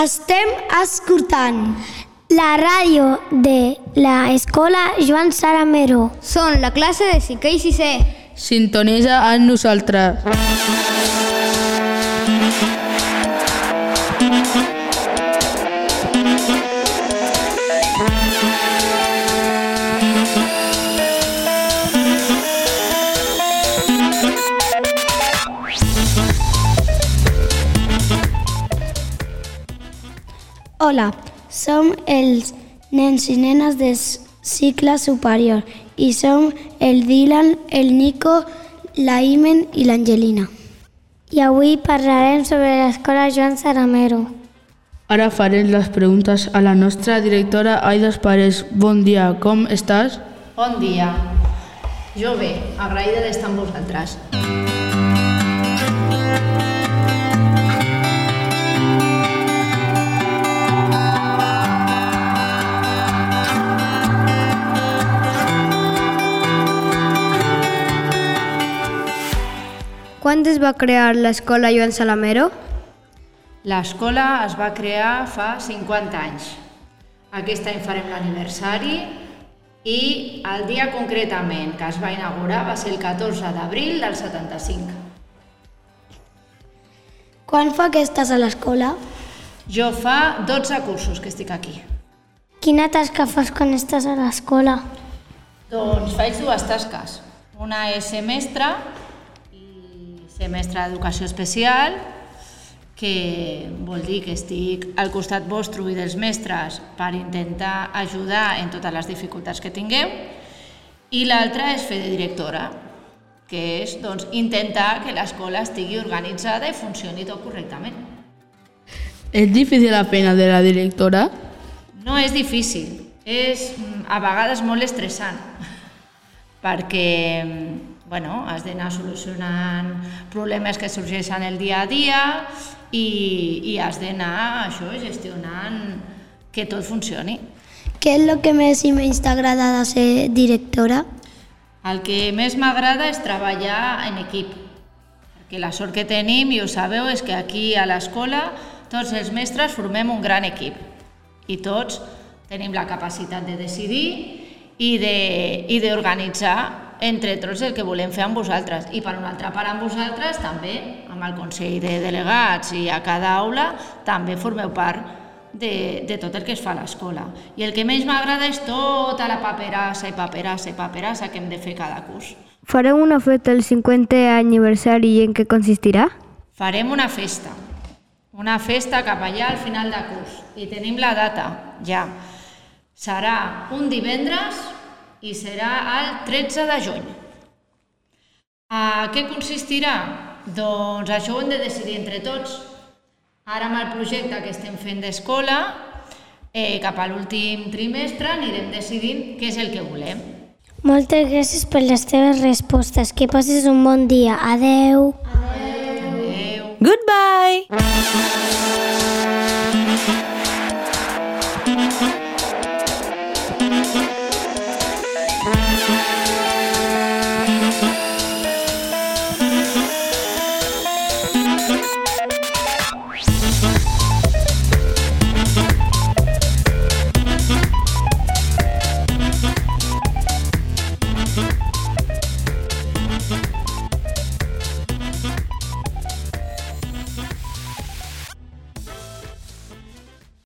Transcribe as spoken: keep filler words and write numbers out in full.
Estem escoltant la ràdio de l'escola Joan Salamero. Són la classe de cinquè i sisè. Sintonitza amb nosaltres. Hola, som els nens i nenes de cicle superior i som el Dylan, el Nico, la Imen i l'Angelina. I avui parlarem sobre l'escola Joan Salamero. Ara farem les preguntes a la nostra directora Aida Parés. Bon dia, com estàs? Bon dia. Jo bé, agraïda d'estar amb vosaltres. Quan es va crear l'escola Joan Salamero? L'escola es va crear fa cinquanta anys. Aquest any farem l'aniversari i el dia concretament que es va inaugurar va ser el catorze d'abril del setanta-cinc. Quan fa que estàs a l'escola? Jo fa dotze cursos que estic aquí. Quina tasca fas quan estàs a l'escola? Doncs faig dues tasques. Una és ser mestra, ser mestra d'educació especial, que vol dir que estic al costat vostre i dels mestres per intentar ajudar en totes les dificultats que tingueu, i l'altra és fer de directora, que és doncs, intentar que l'escola estigui organitzada i funcioni tot correctament. És difícil la feina de la directora? No és difícil, és a vegades molt estressant, perquè bueno, has d'anar solucionant problemes que sorgeixen el dia a dia i, i has d'anar això, gestionant que tot funcioni. Què és el que més i menys t'agrada de ser directora? El que més m'agrada és treballar en equip, perquè la sort que tenim, i ho sabeu, és que aquí a l'escola tots els mestres formem un gran equip i tots tenim la capacitat de decidir i de, i d'organitzar entre tots el que volem fer amb vosaltres. I per una altra part amb vosaltres també, amb el Consell de Delegats i a cada aula, també formeu part de, de tot el que es fa a l'escola. I el que més m'agrada és tota la paperassa i paperassa i paperassa que hem de fer cada curs. Fareu una festa del cinquantè aniversari i en què consistirà? Farem una festa. Una festa cap allà al final de curs. I tenim la data, ja. Serà un divendres i serà el tretze de juny. A què consistirà? Doncs això ho hem de decidir entre tots. Ara amb el projecte que estem fent d'escola, eh, cap a l'últim trimestre anirem decidint què és el que volem. Moltes gràcies per les teves respostes. Que passis un bon dia. Adeu. Adeu. Goodbye!